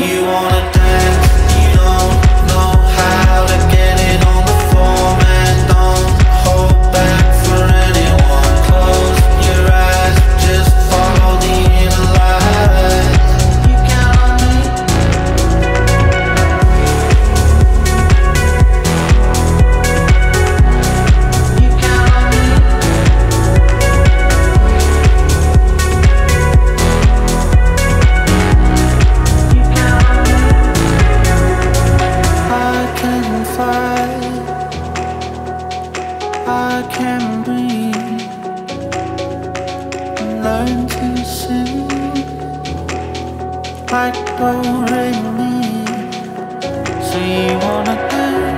You wanna dance, you don't know how to get it on the floor, man. Don't hold back for anyone. Close your eyes, just follow the inner light. You count on me. You count on me. You count on me. I can fight, I can breathe, learn to sing like do re mi. So you wanna dance?